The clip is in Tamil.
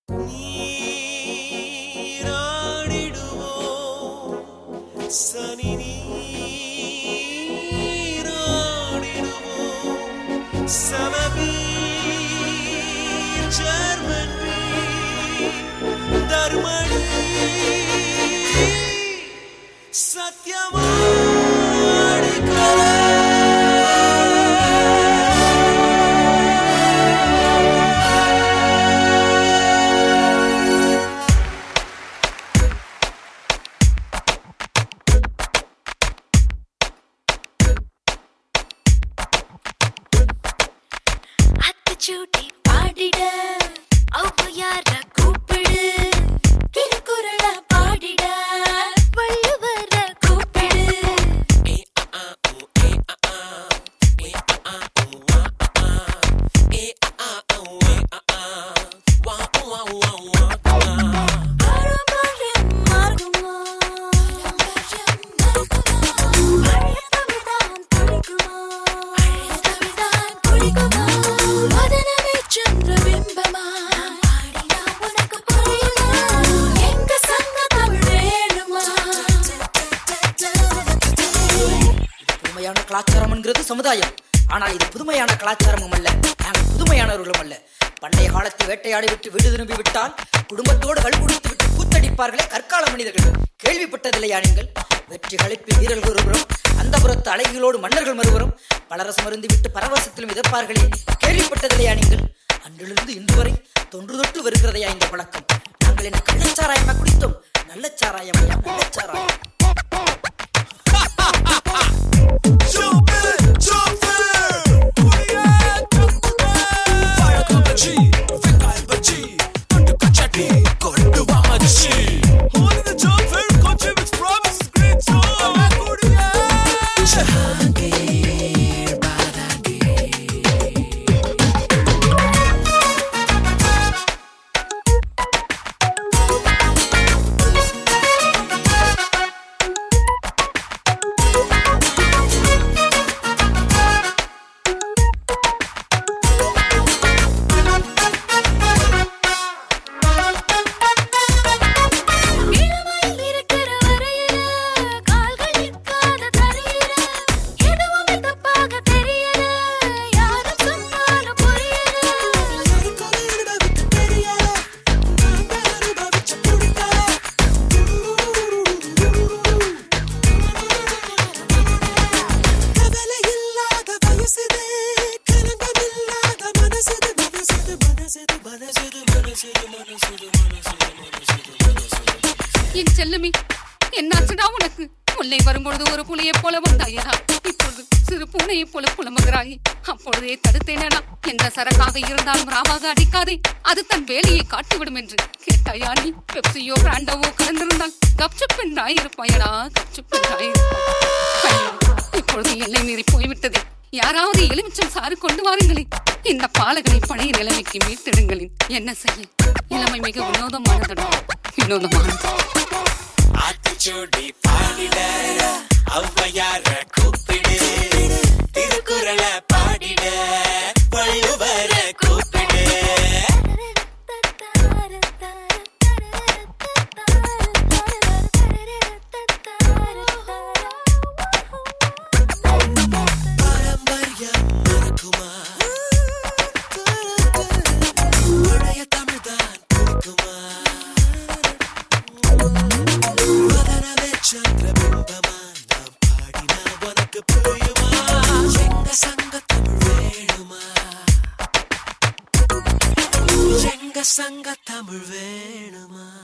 சனி நீராடிடுவோம் சமபீர் ஜெர்மன் தர்மணி சத்யவாடி கலை சூட்டி பாடிட ஔவையார கூப்பிடு திருக்குறள பாடிட வள்ளுவர கூப்பிடு கலாச்சாரம்ங்கிறது சமுதாயம். ஆனால் இது புதுமையான கலாச்சாரமும் அல்ல, நாங்கள் புதுமையானவர்களும் அல்ல. பண்டைய காலத்தில் வேட்டையாடி விட்டு வீடு திரும்பி விட்டால் குடும்பத்தோடு கள் குடித்து விட்டு கூத்தடிப்பார்களே கற்கால மனிதர்கள். கேள்விப்பட்டதில்லையா நீங்கள்? வெற்றி களிப்பில் வீரர்கள் ஒருவரும் அந்த புறத்து அழகிகளோடு மன்னர்கள் மறுவரும் பலரசம் அருந்தி விட்டு பரவசத்திலும் மிதப்பார்களே, கேள்விப்பட்டதில்லையா நீங்கள்? அன்றிலிருந்து இன்று வரை தொன்று தொட்டு வருகிறதையா இந்த பழக்கம்? நாங்கள் என்ன கள்ளச்சாராயமா குடித்தோம்? நல்ல சாராயமையா? நல்ல சாராயம். என் செல்லமே, என்னாச்சுடா உனக்கு? முல்லை வரும்பொழுது ஒரு புலியை போல வந்தாயடா, இப்பொழுது சிறு பூனையை போல புலம்புகிறாயே. அப்பொழுதே தடுத்தேனடா. எந்த சரக்காக இருந்தாலும் ராவாக அடிக்காதே, அது தன் வேலையை காட்டிவிடும் என்று. கேட்டாயா நீ? பெப்சியோ பிராண்டோவோ கலந்திருந்தால் கப்சுப்பெண் ராயிருப்பாயடா, கப்சுப்பெண் ராயிருப்பாய். இப்பொழுது எல்லை மீறி போய்விட்டது. யாராவது எலுமிச்சம் சாறு கொண்டு வாருங்களே. இந்த பாலகனை பழைய நிலைமைக்கு மீட்டெடுங்களின். என்ன செய்ய? இளமை மிக வினோதமானதுடா, வினோதமானது. ஆத்திச்சூடி பாடிட ஔவையார கூப்பிடு திருக்குறள பாடிட வள்ளுவர கூப்பிடு. பாரம்பரியம் மறக்குமா? பழைய தமிழ்தான் கொடுக்குமா? சந்திரபிம்பமா நாம் பாடினா உனக்கு புரியுமா? எங்க சங்க தமிழ் வேணுமா? எங்க சங்க தமிழ் வேணுமா?